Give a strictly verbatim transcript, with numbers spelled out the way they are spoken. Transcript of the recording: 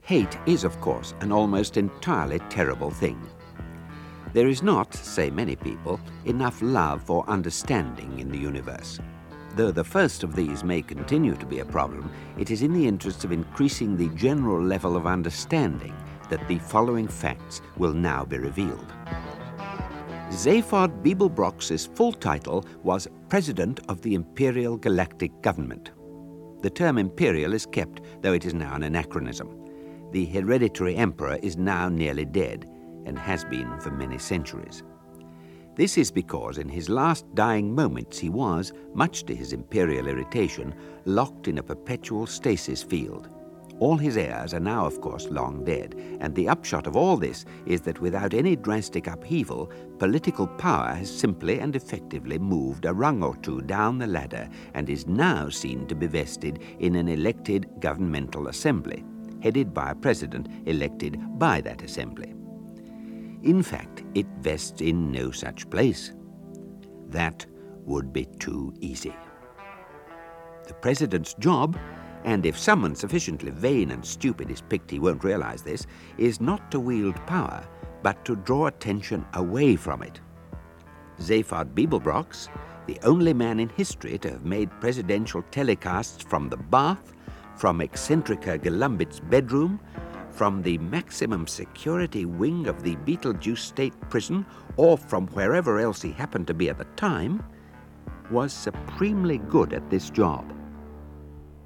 Hate is, of course, an almost entirely terrible thing. There is not, say many people, enough love or understanding in the universe. Though the first of these may continue to be a problem, it is in the interest of increasing the general level of understanding that the following facts will now be revealed. Zaphod Beeblebrox's full title was President of the Imperial Galactic Government. The term imperial is kept, though it is now an anachronism. The hereditary emperor is now nearly dead, and has been for many centuries. This is because in his last dying moments he was, much to his imperial irritation, locked in a perpetual stasis field. All his heirs are now, of course, long dead, and the upshot of all this is that without any drastic upheaval, political power has simply and effectively moved a rung or two down the ladder and is now seen to be vested in an elected governmental assembly, headed by a president elected by that assembly. In fact, it vests in no such place. That would be too easy. The president's job, and if someone sufficiently vain and stupid is picked he won't realize this, is not to wield power, but to draw attention away from it. Zaphod Beeblebrox, the only man in history to have made presidential telecasts from the bath, from Eccentrica Galumbit's bedroom, from the maximum security wing of the Beetlejuice State Prison, or from wherever else he happened to be at the time, was supremely good at this job.